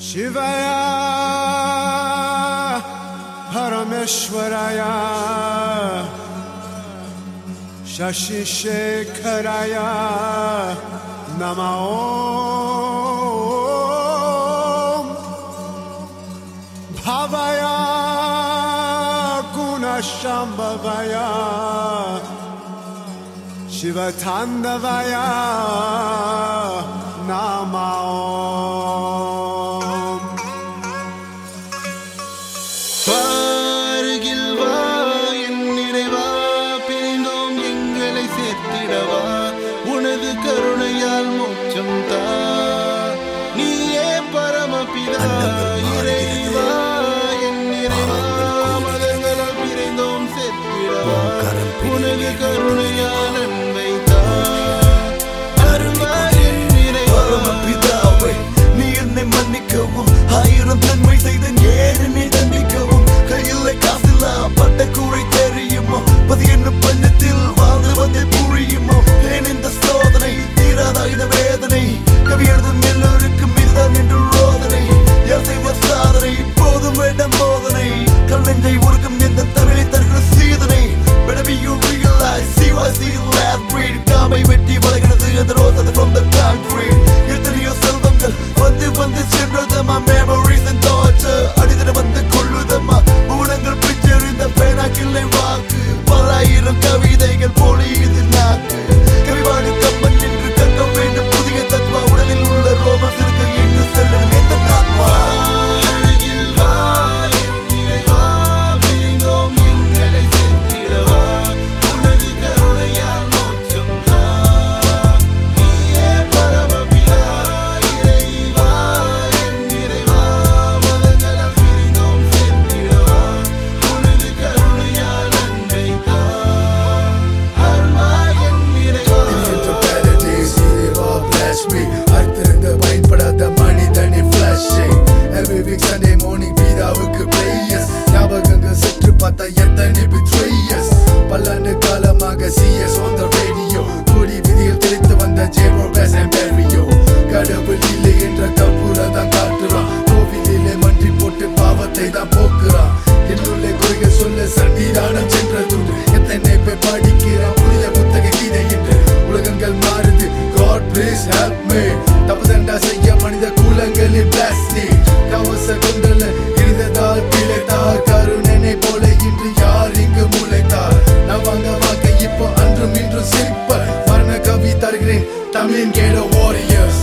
Shivaya Parameshwaraya Shashi Shekharaya Namo Bhavaya Gunashambhavaya Shivatandavaya Namo கருணையால் மோட்சம் தா நீயே பரமபிதா இறைவா என் இறைவா மதங்களால் பிரிந்தோம் செத்திடவா உனது கருணையால் அன்பை தா அருள்வா என் இறைவா பரமபிதாவே நீ என்னை மன்னிக்கவும் ஆயிரம் நன்மை செய்தேன் ஏன் என்னை தண்டிக்கவும் கையில் காசில்லா பட்ட கூரை தெரியுமோ பதியெண்ணு பண்ணத்தில் வாழ்ந்து வந்து புரியுமோ ஏன் இந்த சோதனை தீராதா இந்த வேதனை கவி எழுதும் எல்லோருக்கும் இதுதான் என்று ரோதனை யார் செய்வார் சாதனை போதும் வேண்டாம் போதனை கல்லெஞ்சை உருக்கும் எந்த தமிழை தருகிற சீதனை Whenever you realize see why see last breed காமை வெட்டி வளர்கிறது அந்த ரோசனை from the concrete எத்தனையோ செல்வங்கள் வந்து வந்து சென்றதம்மா memories and thoughts அடிதட வந்து கொள்ளுதம்மா ஊனங்கள் பிச்செறிந்த பேனாக்கில்லை வாக்கு பலாயிரம் கவிதைகள் பொழியுது நாக்கு கவிவாணி கம்பன் என்று கற்க வேண்டும் புதிய தத்வா உடலில் உள்ள ரோமஸ் இருக்க எங்கு செல்லும் எந்த நாத்மா Sunday morning வீராவுக்கு prayers ஞாபகங்கள் சற்று பார்த்தா எத்தனை betrayers பல்லாண்டு காலமாக CS on the radio கூடி விதியில் தெளித்து வந்த ஜேபோ பேஸ் அண்ட் பெரியோ கடவுள் இல்லை என்ற கபூரை தான் காட்டுறான் கோவிலிலே மன்றி போட்டு பாவத்தை தான் போக்குறான் என்னுள்ளே குறைகள் சொல்ல சன்னிதானம் சென்றதுண்டு எத்தனை பேர் படிக்கிறான் புதிய புத்தக கீதை என்று உலகங்கள் மாறுது God please help me தப்புதண்டா செய்ய மனித கூலங்களில் bless me கவச கொண்டல இருந்ததால் பிழைத்தார் கருணனை போல இன்று யார் இங்கு முளைத்தார் நான் வாங்க வாக்க இப்போ அன்றும் இன்றும் சிரிப்ப மரண கவி தருகிறேன் தமிழின் கேட வாரியர்ஸ்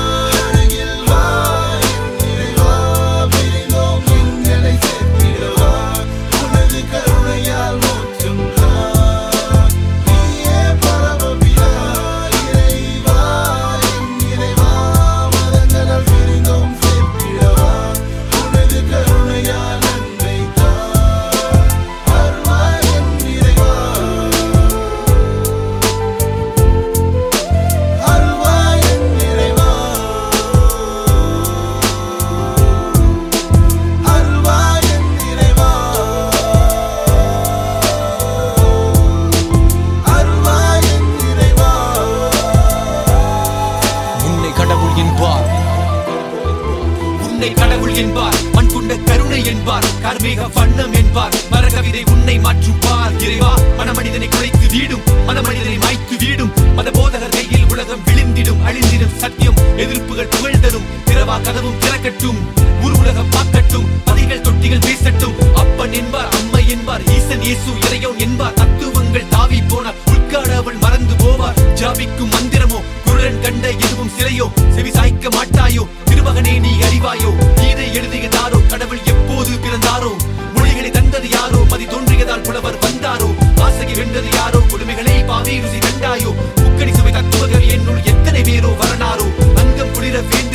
கடவுள் என்பார் மண் கொண்ட கருணை என்பார் கார்மேக வண்ணம் என்பார் மரகவிதை உன்னை மாற்றுப்பார் இறைவா மனமனிதனை குலைத்து வீடும் மனமனிதனை மாய்த்து வீடும் மத போதகர் கையில் உலகம் விழுந்திடும் அழிந்திடும் சத்தியம் எதிர்ப்புகள் புகழ்தரும் திறவா கதவும் திறக்கட்டும் ஊர் உலகம் பார்க்கட்டும் பதிகள் தொட்டிகள் பேசட்டும் அப்பன் என்பார் அம்மை என்பார் ஈசன் இயேசு இறையோன் என்பார் தத்துவங்கள் தாவி போனார் உட்காடவள் மறந்து போவார் ஜாபிக்கும் மந்திரமோ குருடன் கண்ட எதுவும் சிலையோ செவி சாய்க்க மாட்டாயோ திருமகனே நீ அறிவாயோ கீதை எழுதியதாரோ கடவுள் எப்போது பிறந்தாரோ மொழிகளை தந்தது யாரோ மதி தோன்றியதால் புலவர் வந்தாரோ ஆசையை வென்றது யாரோ கொடுமைகளை பாவி ருசி கண்டாயோ முக்கடி சுவை தத்துவகவி என்னுள் எத்தனை பேரோ வரனாரோ அங்கம் குளிர வேண்டும்